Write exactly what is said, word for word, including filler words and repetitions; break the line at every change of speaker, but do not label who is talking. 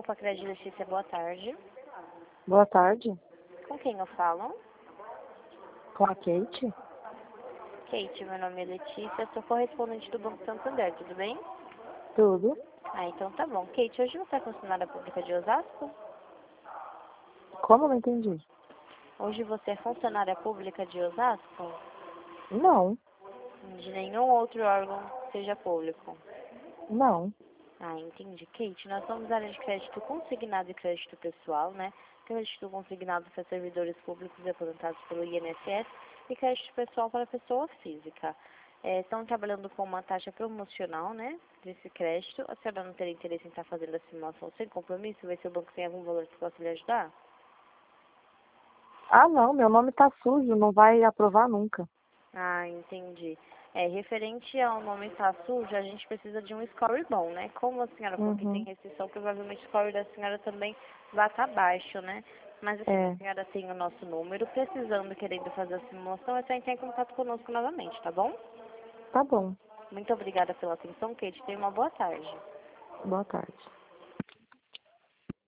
Opa, Crédito Letícia, boa tarde.
Boa tarde,
Com quem eu falo?
com a Kate.
Kate, meu nome é Letícia, sou correspondente do Banco Santander, tudo bem?
Tudo?
Ah, então tá bom. Kate, hoje você é funcionária pública de Osasco?
Como? Não entendi.
Hoje você é funcionária pública de Osasco?
Não,
De nenhum outro órgão seja público?
não.
Ah, entendi. Kate, nós somos área de crédito consignado e crédito pessoal, né? Crédito consignado para servidores públicos e aposentados pelo I N S S e crédito pessoal para pessoa física. É, estão trabalhando com uma taxa promocional, né? Desse crédito. A senhora não teria interesse em estar fazendo a simulação sem compromisso? Ver se o banco tem algum valor que possa lhe ajudar?
Ah, não, meu nome tá sujo, não vai aprovar nunca.
Ah, entendi. É, referente ao nome estar sujo, a gente precisa de um score bom, né? Como a senhora falou que tem
Uhum.
restrição, provavelmente o score da senhora também vai estar baixo, né? Mas assim, a
É,
senhora tem o nosso número, precisando, querendo fazer a simulação, é só entrar em contato conosco novamente, tá bom?
tá bom.
Muito obrigada pela atenção, Kate. Tenha uma boa tarde.
Boa tarde.